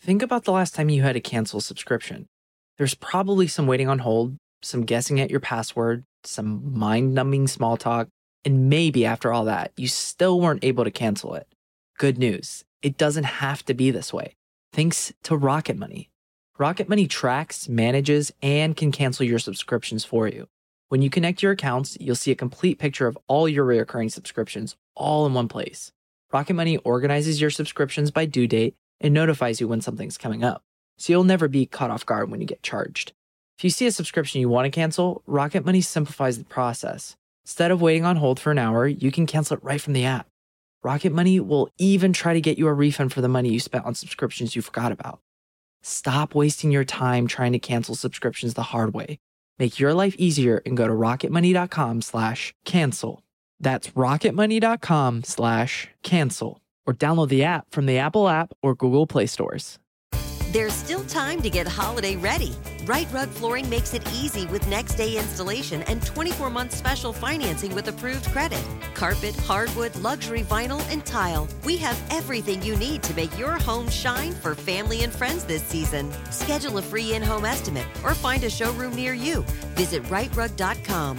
Think about the last time you had to cancel a subscription. There's probably some waiting on hold, some guessing at your password, some mind-numbing small talk, and maybe after all that, you still weren't able to cancel it. Good news, it doesn't have to be this way. Thanks to Rocket Money. Rocket Money tracks, manages, and can cancel your subscriptions for you. When you connect your accounts, you'll see a complete picture of all your recurring subscriptions all in one place. Rocket Money organizes your subscriptions by due date and notifies you when something's coming up, so you'll never be caught off guard when you get charged. If you see a subscription you want to cancel, Rocket Money simplifies the process. Instead of waiting on hold for an hour, you can cancel it right from the app. Rocket Money will even try to get you a refund for the money you spent on subscriptions you forgot about. Stop wasting your time trying to cancel subscriptions the hard way. Make your life easier and go to rocketmoney.com/cancel. That's rocketmoney.com/cancel. Or download the app from the Apple app or Google Play stores. There's still time to get holiday ready. Right Rug Flooring makes it easy with next day installation and 24-month special financing with approved credit. Carpet, hardwood, luxury vinyl, and tile. We have everything you need to make your home shine for family and friends this season. Schedule a free in-home estimate or find a showroom near you. Visit rightrug.com,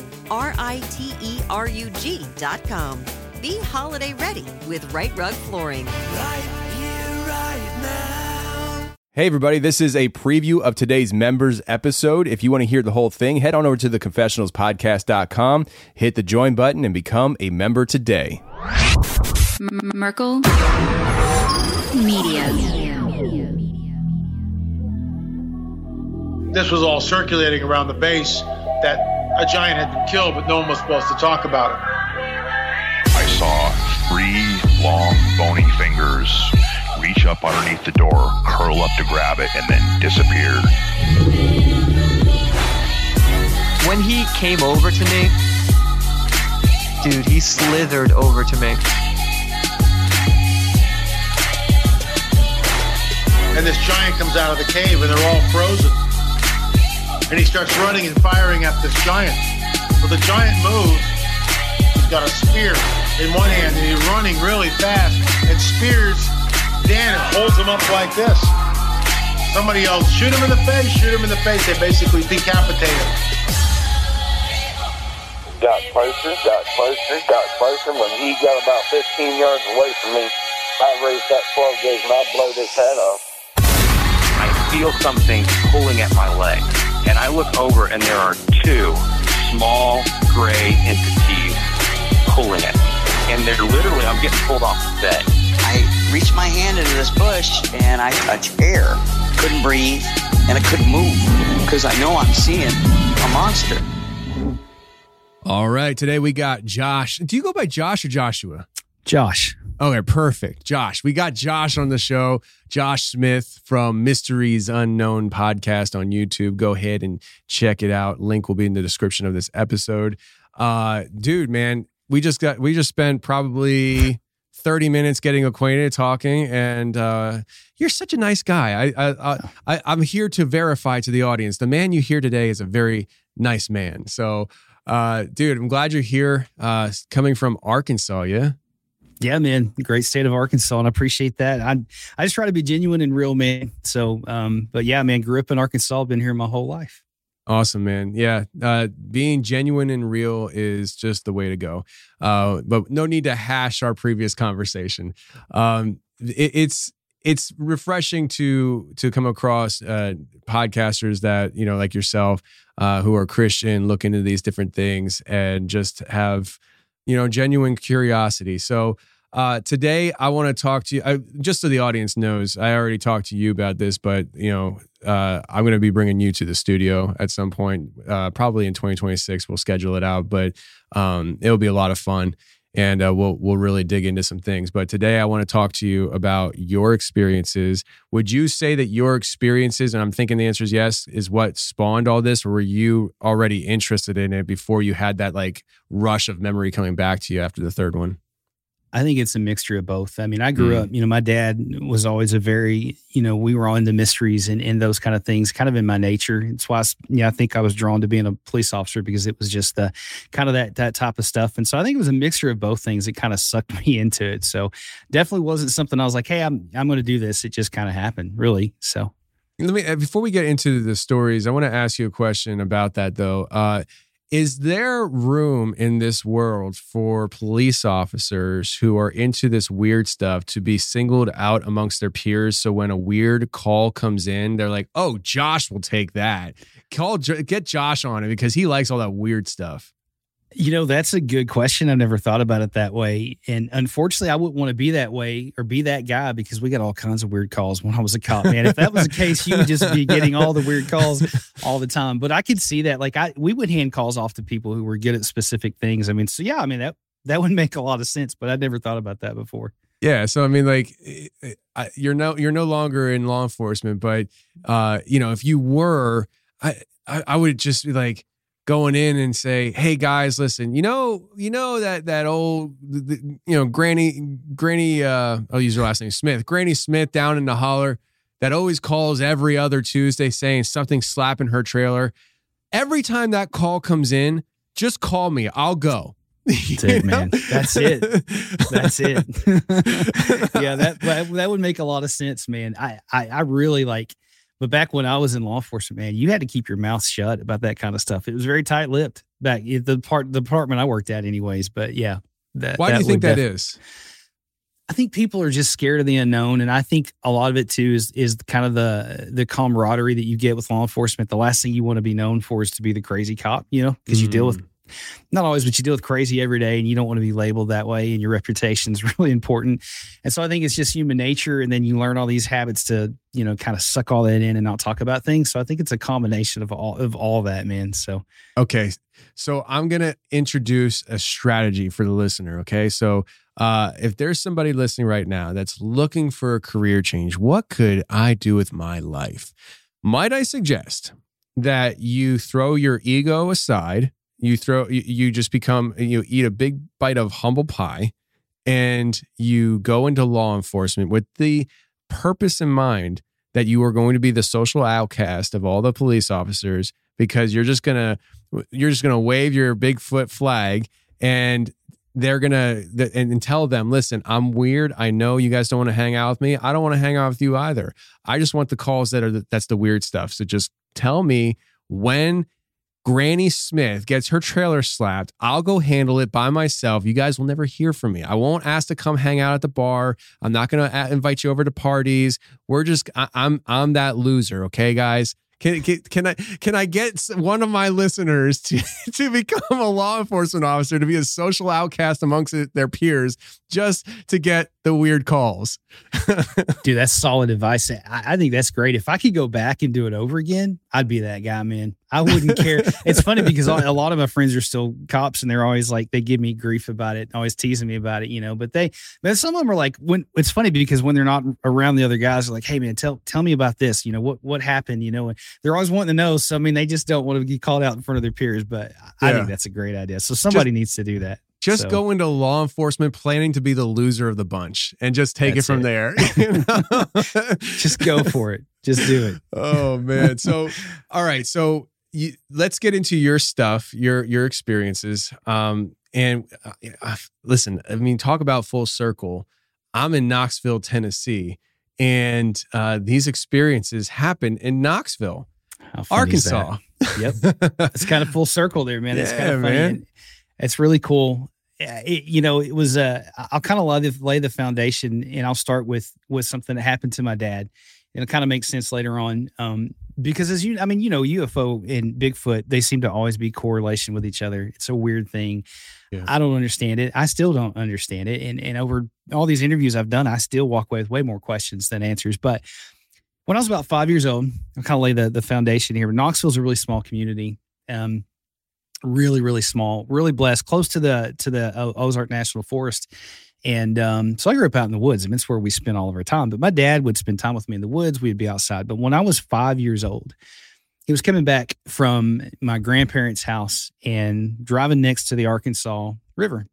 RITERUG.com. Be holiday ready with Right Rug Flooring. Right here, right now. Hey everybody, this is a preview of today's members episode. If you want to hear the whole thing, head on over to theconfessionalspodcast.com, hit the join button, and become a member today. Merkel Media. This was all circulating around the base that a giant had been killed, but no one was supposed to talk about it. I saw 3 long, bony fingers reach up underneath the door, curl up to grab it, and then disappear. When he came over to me, dude, he slithered over to me. And this giant comes out of the cave, and they're all frozen. And he starts running and firing at this giant. Well, the giant moves. He's got a spear in one hand, and he's running really fast, and spears Dan and holds him up like this. Somebody yells, shoot him in the face, shoot him in the face. They basically decapitate him. Got closer. When he got about 15 yards away from me, I raised that 12 gauge and I blowed his head off. I feel something pulling at my leg, and I look over and there are 2 small gray entities pulling at me. And they're literally, I'm getting pulled off the bed. I reached my hand into this bush and I touched air. Couldn't breathe and I couldn't move because I know I'm seeing a monster. All right, today we got Josh. Do you go by Josh or Joshua? Josh. Okay, perfect. Josh. We got Josh on the show. Josh Smith from Mysteries Unknown podcast on YouTube. Go ahead and check it out. Link will be in the description of this episode. Dude, man, we just spent probably 30 minutes getting acquainted, talking, and you're such a nice guy. I'm here to verify to the audience, the man you hear today is a very nice man. So, dude, I'm glad you're here, coming from Arkansas, yeah? Yeah, man. Great state of Arkansas, and I appreciate that. I just try to be genuine and real, man. So, but yeah, man, grew up in Arkansas, been here my whole life. Awesome, man. Yeah. Being genuine and real is just the way to go. But no need to hash our previous conversation. It's refreshing to come across podcasters that, you know, like yourself, who are Christian, look into these different things and just have, you know, genuine curiosity. So today I want to talk to you, just so the audience knows, I already talked to you about this, but, you know, I'm going to be bringing you to the studio at some point, probably in 2026. We'll schedule it out, but it'll be a lot of fun, and we'll really dig into some things. But today I want to talk to you about your experiences. Would you say that your experiences, and I'm thinking the answer is yes, is what spawned all this, or were you already interested in it before you had that like rush of memory coming back to you after the third one? I think it's a mixture of both. I mean, I grew up, my dad was always a very, we were all into mysteries and those kind of things, kind of in my nature. It's why, I think I was drawn to being a police officer, because it was just the kind of that type of stuff. And so I think it was a mixture of both things that kind of sucked me into it. So definitely wasn't something I was like, hey, I'm going to do this. It just kind of happened, really. So let me, before we get into the stories, I want to ask you a question about that though. Is there room in this world for police officers who are into this weird stuff to be singled out amongst their peers? So when a weird call comes in, they're like, oh, Josh will take that. Get Josh on it because he likes all that weird stuff. That's a good question. I've never thought about it that way. And unfortunately, I wouldn't want to be that way or be that guy, because we got all kinds of weird calls when I was a cop, man. If that was the case, you would just be getting all the weird calls all the time. But I could see that. Like we would hand calls off to people who were good at specific things. I mean, so yeah, I mean, that would make a lot of sense, but I'd never thought about that before. Yeah. So, I mean, like you're no longer in law enforcement, but if you were, I would just be like, going in and say, hey guys, listen, that old, Granny, I'll use her last name, Smith, Granny Smith down in the holler that always calls every other Tuesday saying something slapping her trailer. Every time that call comes in, just call me. I'll go. That's it, man. That's it. That's it. Yeah, that would make a lot of sense, man. I really like. But back when I was in law enforcement, man, you had to keep your mouth shut about that kind of stuff. It was very tight-lipped back the department I worked at anyways. But yeah. Why do you think that is? I think people are just scared of the unknown. And I think a lot of it too is kind of the camaraderie that you get with law enforcement. The last thing you want to be known for is to be the crazy cop, because you deal with, not always, but you deal with crazy every day, and you don't want to be labeled that way, and your reputation is really important. And so I think it's just human nature. And then you learn all these habits to, kind of suck all that in and not talk about things. So I think it's a combination of all that, man. So, okay. So I'm going to introduce a strategy for the listener. Okay. So, if there's somebody listening right now that's looking for a career change, what could I do with my life? Might I suggest that you throw your ego aside? You just become, eat a big bite of humble pie, and you go into law enforcement with the purpose in mind that you are going to be the social outcast of all the police officers, because you're just gonna wave your Bigfoot flag, and they're gonna and tell them, listen, I'm weird. I know you guys don't want to hang out with me. I don't want to hang out with you either. I just want the calls that's the weird stuff. So just tell me when Granny Smith gets her trailer slapped. I'll go handle it by myself. You guys will never hear from me. I won't ask to come hang out at the bar. I'm not going to invite you over to parties. I'm that loser. Okay, guys. Can I get one of my listeners to become a law enforcement officer, to be a social outcast amongst their peers, just to get the weird calls? Dude, that's solid advice. I think that's great. If I could go back and do it over again, I'd be that guy, man. I wouldn't care. It's funny because a lot of my friends are still cops, and they're always like, they give me grief about it, always teasing me about it, but some of them are like, when it's funny because when they're not around the other guys, they're like, hey man, tell me about this, what happened, and they're always wanting to know. So, I mean, they just don't want to get called out in front of their peers, but I think that's a great idea. So somebody needs to do that. Just go into law enforcement planning to be the loser of the bunch and just take it from there. Just go for it. Just do it. Oh man. So, all right. So let's get into your stuff, your experiences. Listen, I mean, talk about full circle. I'm in Knoxville, Tennessee, and these experiences happen in Knoxville, Arkansas. Yep. It's kind of full circle there, man. It's kind of funny. Man. It's really cool. It was, I'll kind of lay the foundation, and I'll start with something that happened to my dad. And it kind of makes sense later on. Because UFO and Bigfoot, they seem to always be correlation with each other. It's a weird thing. Yeah. I don't understand it. I still don't understand it. And over all these interviews I've done, I still walk away with way more questions than answers. But when I was about 5 years old, I'll kind of lay the foundation here. Knoxville's a really small community. Really, really small, really blessed, close to the Ozark National Forest. And so I grew up out in the woods. I mean, it's where we spent all of our time. But my dad would spend time with me in the woods. We'd be outside. But when I was 5 years old, he was coming back from my grandparents' house and driving next to the Arkansas River.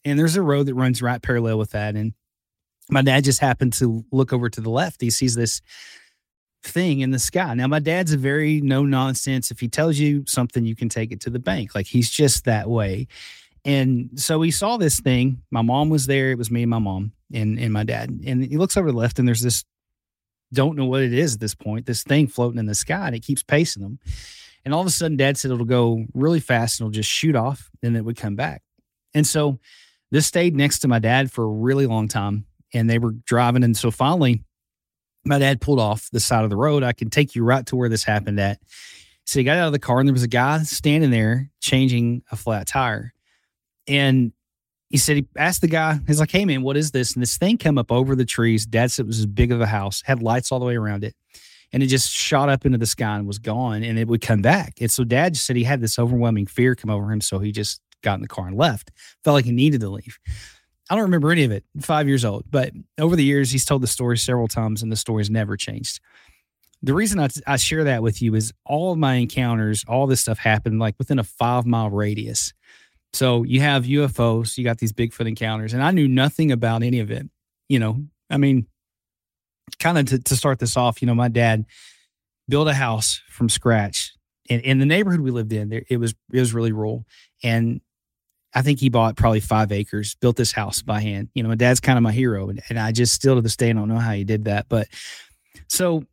and there's a road that runs right parallel with that. And my dad just happened to look over to the left. He sees this thing in the sky. Now, my dad's a very no nonsense. If he tells you something, you can take it to the bank. Like, he's just that way. And so he saw this thing. My mom was there. It was me and my mom and my dad. And he looks over to the left, and there's this, don't know what it is at this point, this thing floating in the sky, and it keeps pacing them. And all of a sudden, Dad said it'll go really fast and it'll just shoot off, and it would come back. And so this stayed next to my dad for a really long time, and they were driving. And so finally, my dad pulled off the side of the road. I can take you right to where this happened at. So he got out of the car, and there was a guy standing there changing a flat tire. And he said, he asked the guy, he's like, hey man, what is this? And this thing came up over the trees. Dad said it was as big as a house, had lights all the way around it. And it just shot up into the sky and was gone, and it would come back. And so Dad just said he had this overwhelming fear come over him. So he just got in the car and left. Felt like he needed to leave. I don't remember any of it, 5 years old. But over the years, he's told the story several times, and the story's never changed. The reason I share that with you is all of my encounters, all this stuff happened like within a 5-mile radius. So you have UFOs, you got these Bigfoot encounters, and I knew nothing about any of it. You know, I mean, kind of to start this off, you know, my dad built a house from scratch. And in the neighborhood we lived in, it was really rural. And I think he bought probably 5 acres, built this house by hand. You know, my dad's kind of my hero. And I just still to this day don't know how he did that. But so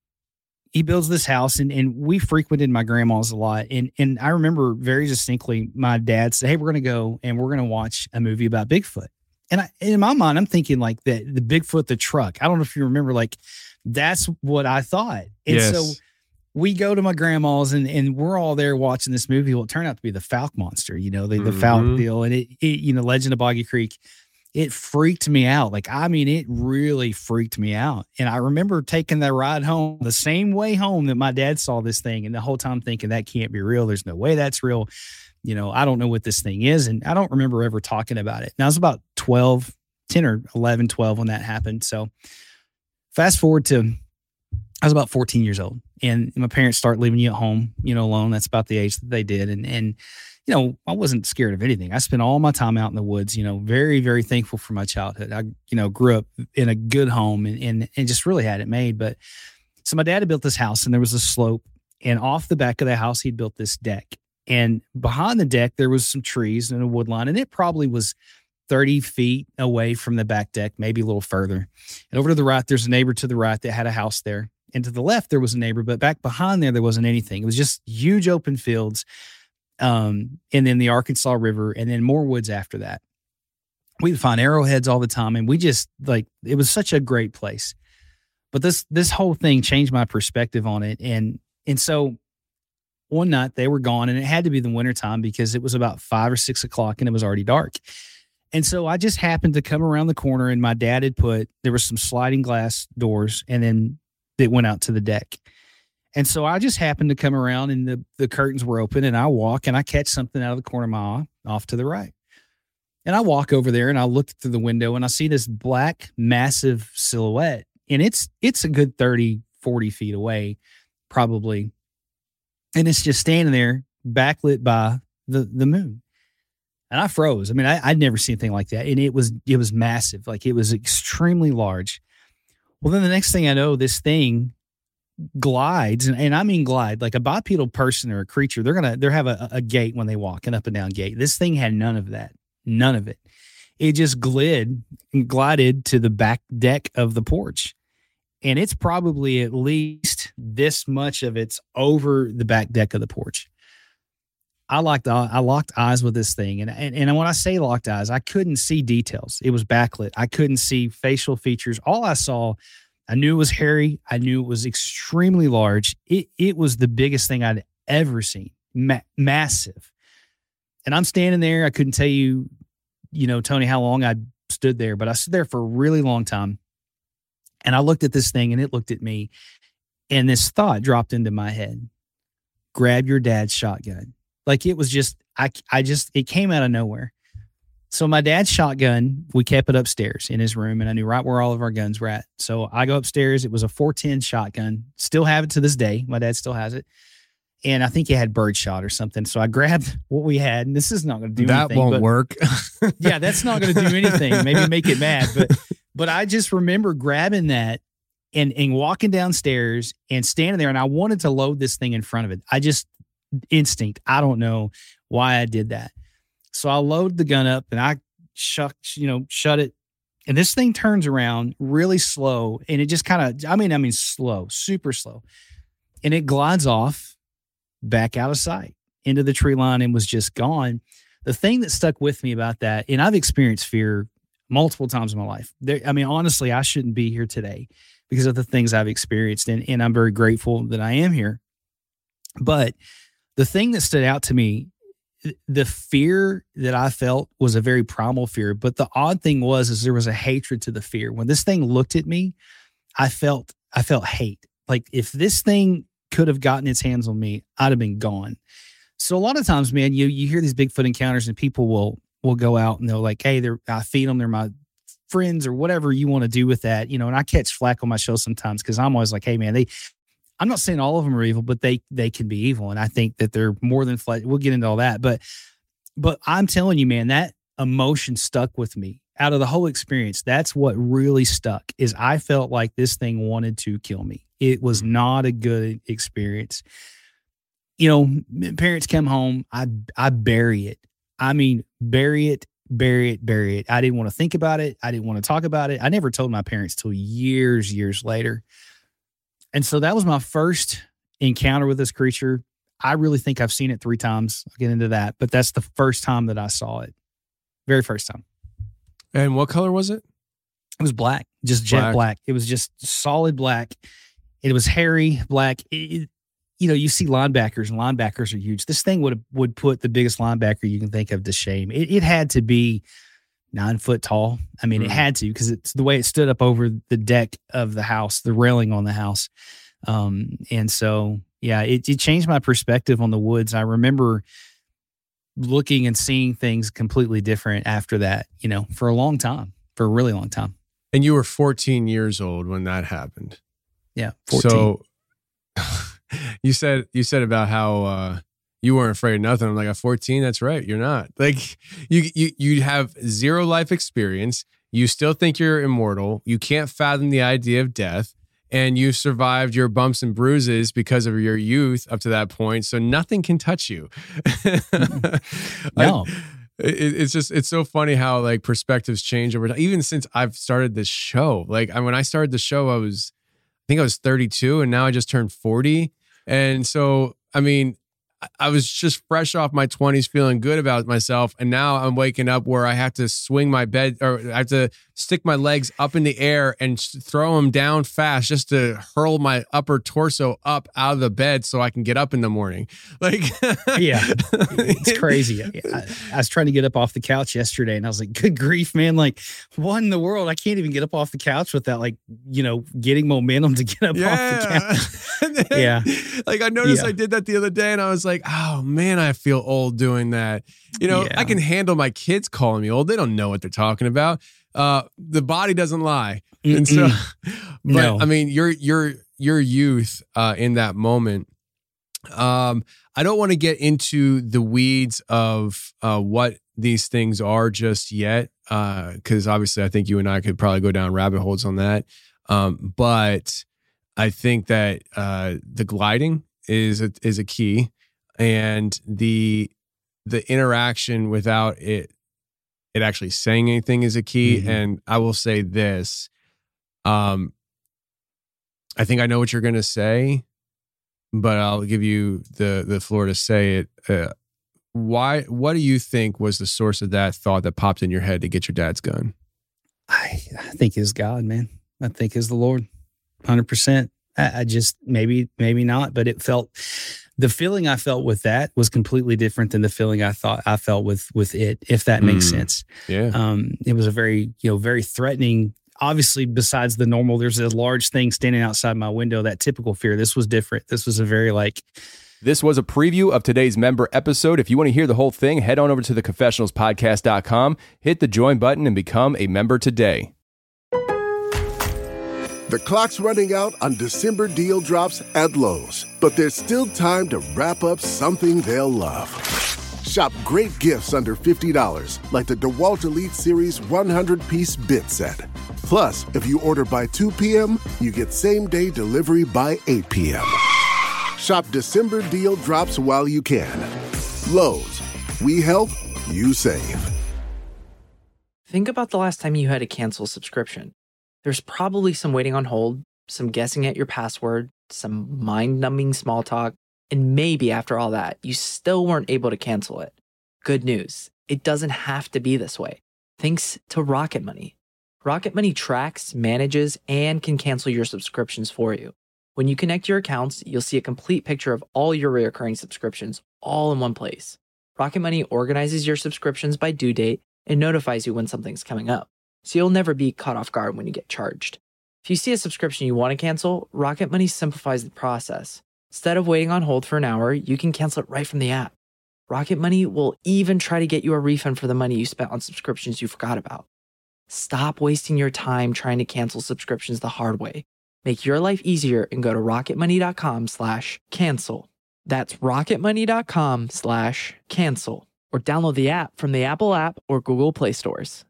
he builds this house, and we frequented my grandma's a lot. And I remember very distinctly my dad said, hey, we're going to go and we're going to watch a movie about Bigfoot. And in my mind, I'm thinking like the Bigfoot, the truck. I don't know if you remember, like that's what I thought. And yes. So we go to my grandma's and we're all there watching this movie. Well, it turned out to be the Falk monster, you know, the Falk deal. And it, you know, Legend of Boggy Creek, it freaked me out. Like, I mean, it really freaked me out. And I remember taking that ride home the same way home that my dad saw this thing. And the whole time thinking that can't be real. There's no way that's real. You know, I don't know what this thing is. And I don't remember ever talking about it. Now I was about 10 or 11, 12 when that happened. So fast forward to, I was about 14 years old, and my parents start leaving you at home, you know, alone. That's about the age that they did. And, you know, I wasn't scared of anything. I spent all my time out in the woods, you know, very, very thankful for my childhood. I, you know, grew up in a good home and just really had it made. But so my dad had built this house, and there was a slope, and off the back of the house, he'd built this deck. And behind the deck, there was some trees and a wood line, and it probably was 30 feet away from the back deck, maybe a little further. And over to the right, there's a neighbor to the right that had a house there. And to the left, there was a neighbor, but back behind there wasn't anything. It was just huge open fields. And then the Arkansas River, and then more woods after that. We would find arrowheads all the time. And we just like, it was such a great place. But this whole thing changed my perspective on it. And so one night they were gone, and it had to be the wintertime because it was about 5 or 6 o'clock and it was already dark. And so I just happened to come around the corner, and my dad had there was some sliding glass doors, and then it went out to the deck. And so I just happened to come around, and the curtains were open, and I walk and I catch something out of the corner of my eye off to the right. And I walk over there and I look through the window, and I see this black, massive silhouette, and it's a good 30, 40 feet away, probably. And it's just standing there backlit by the moon. And I froze. I mean, I'd never seen anything like that. And it was massive. Like, it was extremely large. Well, then the next thing I know, this thing glides, and I mean glide, like a bipedal person or a creature. They have a gait when they walk, an up and down gait. This thing had none of that. None of it. It just glided to the back deck of the porch. And it's probably at least this much of it's over the back deck of the porch. I locked eyes with this thing. And when I say locked eyes, I couldn't see details. It was backlit. I couldn't see facial features. All I saw, I knew it was hairy. I knew it was extremely large. It was the biggest thing I'd ever seen. Massive. And I'm standing there. I couldn't tell you, Tony, how long I stood there, but I stood there for a really long time. And I looked at this thing, and it looked at me. And this thought dropped into my head: grab your dad's shotgun. Like, it was just, it came out of nowhere. So my dad's shotgun, we kept it upstairs in his room, and I knew right where all of our guns were at. So I go upstairs. It was a .410 shotgun. Still have it to this day. My dad still has it. and I think it had birdshot or something. So I grabbed what we had, and this is not going to do that anything. That won't work. Yeah, that's not going to do anything. Maybe make it mad, but I just remember grabbing that and walking downstairs and standing there, and I wanted to load this thing in front of it. I just instinct. I don't know why I did that. So I load the gun up and I shut it. And this thing turns around really slow, and it just kind of, I mean, slow, super slow. And it glides off back out of sight into the tree line and was just gone. The thing that stuck with me about that, and I've experienced fear multiple times in my life. Honestly, I shouldn't be here today because of the things I've experienced, and I'm very grateful that I am here. But the thing that stood out to me, the fear that I felt was a very primal fear. But the odd thing is there was a hatred to the fear. When this thing looked at me, I felt hate. Like if this thing could have gotten its hands on me, I'd have been gone. So a lot of times, man, you hear these Bigfoot encounters and people will go out and they're like, hey, I feed them, they're my friends or whatever you want to do with that, and I catch flack on my show sometimes because I'm always like, hey, man, I'm not saying all of them are evil, but they can be evil. And I think that they're more than flesh. We'll get into all that. But I'm telling you, man, that emotion stuck with me out of the whole experience. That's what really stuck is I felt like this thing wanted to kill me. It was not a good experience. Parents come home. I bury it. I mean, bury it. I didn't want to think about it. I didn't want to talk about it. I never told my parents till years later. And so that was my first encounter with this creature. I really think I've seen it 3 times. I'll get into that. But that's the first time that I saw it. Very first time. And what color was it? It was black, just jet black. It was just solid black. It was hairy black. You see linebackers, and linebackers are huge. This thing would put the biggest linebacker you can think of to shame. It had to be 9 foot tall. I mean, it had to, because it's the way it stood up over the deck of the house, the railing on the house. And so, yeah, it changed my perspective on the woods. I remember looking and seeing things completely different after that, for a long time, for a really long time. And you were 14 years old when that happened. Yeah. 14. So you said about how, you weren't afraid of nothing. I'm like, at 14, that's right. You're not. Like, you have zero life experience. You still think you're immortal. You can't fathom the idea of death. And you've survived your bumps and bruises because of your youth up to that point. So nothing can touch you. No. It's so funny how like perspectives change over time. Even since I've started this show. Like when I started the show, I think I was 32, and now I just turned 40. And so, I mean, I was just fresh off my 20s feeling good about myself. And now I'm waking up where I have to swing my bed, or I have to stick my legs up in the air and throw them down fast just to hurl my upper torso up out of the bed so I can get up in the morning. Like, yeah, it's crazy. I was trying to get up off the couch yesterday, and I was like, good grief, man. Like, what in the world? I can't even get up off the couch without like, getting momentum to get up off the couch. Yeah. Like I noticed I did that the other day, and I was like, oh man, I feel old doing that. I can handle my kids calling me old. They don't know what they're talking about. The body doesn't lie. And so, but I mean, your youth in that moment. I don't want to get into the weeds of what these things are just yet, because obviously I think you and I could probably go down rabbit holes on that. But I think that the gliding is a key, and the interaction without it actually saying anything is a key. Mm-hmm. And I will say this, I think I know what you're going to say, but I'll give you the floor to say it. What do you think was the source of that thought that popped in your head to get your dad's gun? I think it's God, man. I think it's the Lord, 100%. I just, maybe not, but the feeling I felt with that was completely different than the feeling I thought I felt with it, if that makes sense. Yeah. It was a very, very threatening, obviously besides the normal, there's a large thing standing outside my window, that typical fear. This was different. This was a very This was a preview of today's member episode. If you want to hear the whole thing, head on over to theconfessionalspodcast.com, hit the join button, and become a member today. The clock's running out on December deal drops at Lowe's, but there's still time to wrap up something they'll love. Shop great gifts under $50, like the DeWalt Elite Series 100-piece bit set. Plus, if you order by 2 p.m., you get same-day delivery by 8 p.m. Shop December deal drops while you can. Lowe's, we help, you save. Think about the last time you had to cancel a subscription. There's probably some waiting on hold, some guessing at your password, some mind-numbing small talk, and maybe after all that, you still weren't able to cancel it. Good news, it doesn't have to be this way. Thanks to Rocket Money. Rocket Money tracks, manages, and can cancel your subscriptions for you. When you connect your accounts, you'll see a complete picture of all your recurring subscriptions all in one place. Rocket Money organizes your subscriptions by due date and notifies you when something's coming up, so you'll never be caught off guard when you get charged. If you see a subscription you want to cancel, Rocket Money simplifies the process. Instead of waiting on hold for an hour, you can cancel it right from the app. Rocket Money will even try to get you a refund for the money you spent on subscriptions you forgot about. Stop wasting your time trying to cancel subscriptions the hard way. Make your life easier and go to rocketmoney.com/cancel. That's rocketmoney.com/cancel. Or download the app from the Apple app or Google Play stores.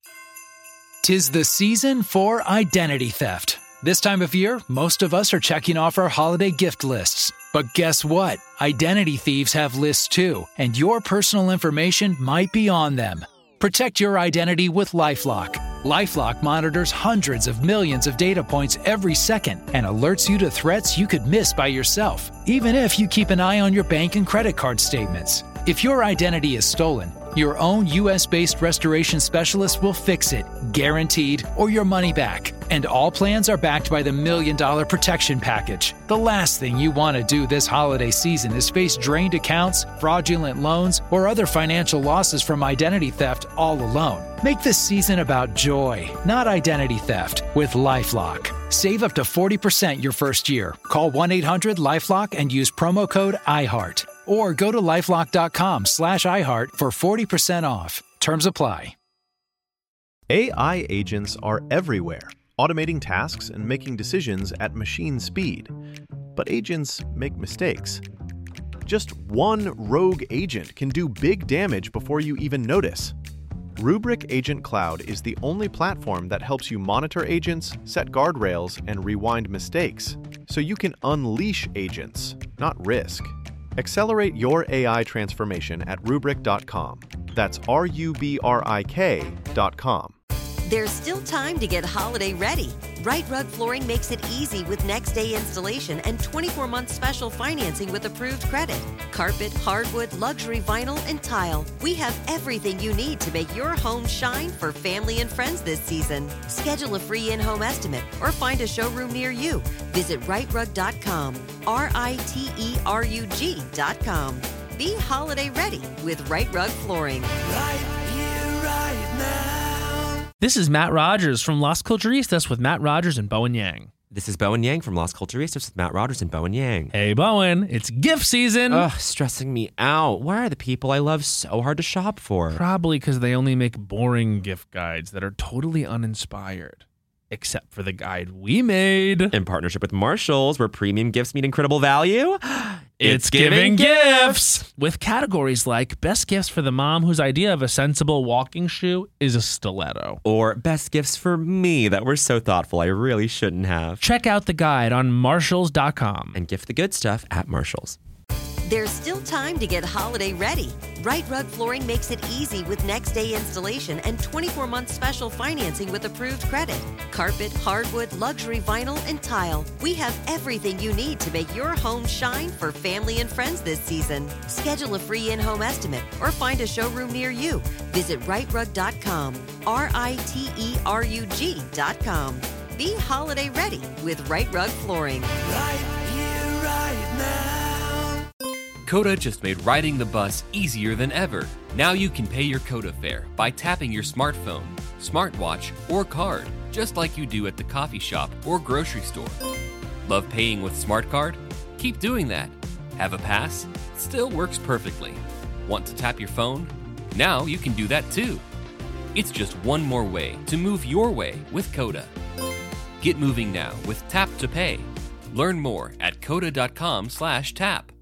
'Tis the season for identity theft. This time of year, most of us are checking off our holiday gift lists. But guess what? Identity thieves have lists too, and your personal information might be on them. Protect your identity with LifeLock. LifeLock monitors hundreds of millions of data points every second and alerts you to threats you could miss by yourself, even if you keep an eye on your bank and credit card statements. If your identity is stolen, your own U.S.-based restoration specialist will fix it, guaranteed, or your money back. And all plans are backed by the $1 Million Protection Package. The last thing you want to do this holiday season is face drained accounts, fraudulent loans, or other financial losses from identity theft all alone. Make this season about joy, not identity theft, with LifeLock. Save up to 40% your first year. Call 1-800-LifeLock and use promo code IHEART. Or go to LifeLock.com/iHeart for 40% off. Terms apply. AI agents are everywhere, automating tasks and making decisions at machine speed. But agents make mistakes. Just one rogue agent can do big damage before you even notice. Rubrik Agent Cloud is the only platform that helps you monitor agents, set guardrails, and rewind mistakes, so you can unleash agents, not risk. Accelerate your AI transformation at Rubrik.com. That's RUBRIK.com. There's still time to get holiday ready. Right Rug Flooring makes it easy with next day installation and 24-month special financing with approved credit. Carpet, hardwood, luxury vinyl, and tile. We have everything you need to make your home shine for family and friends this season. Schedule a free in-home estimate or find a showroom near you. Visit rightrug.com, RITERUG.com. Be holiday ready with Right Rug Flooring. Right here, right now. This is Matt Rogers from Las Culturistas with Matt Rogers and Bowen Yang. This is Bowen Yang from Las Culturistas with Matt Rogers and Bowen Yang. Hey, Bowen, it's gift season. Ugh, stressing me out. Why are the people I love so hard to shop for? Probably because they only make boring gift guides that are totally uninspired. Except for the guide we made. In partnership with Marshalls, where premium gifts meet incredible value. It's giving gifts! With categories like best gifts for the mom whose idea of a sensible walking shoe is a stiletto. Or best gifts for me that were so thoughtful I really shouldn't have. Check out the guide on Marshalls.com. And gift the good stuff at Marshalls. There's still time to get holiday ready. Right Rug Flooring makes it easy with next day installation and 24-month special financing with approved credit. Carpet, hardwood, luxury vinyl, and tile. We have everything you need to make your home shine for family and friends this season. Schedule a free in-home estimate or find a showroom near you. Visit rightrug.com, RITERUG.com. Be holiday ready with Right Rug Flooring. Right here, right now. Coda just made riding the bus easier than ever. Now you can pay your Coda fare by tapping your smartphone, smartwatch, or card, just like you do at the coffee shop or grocery store. Love paying with Smart Card? Keep doing that. Have a pass? Still works perfectly. Want to tap your phone? Now you can do that too. It's just one more way to move your way with Coda. Get moving now with Tap to Pay. Learn more at coda.com/tap.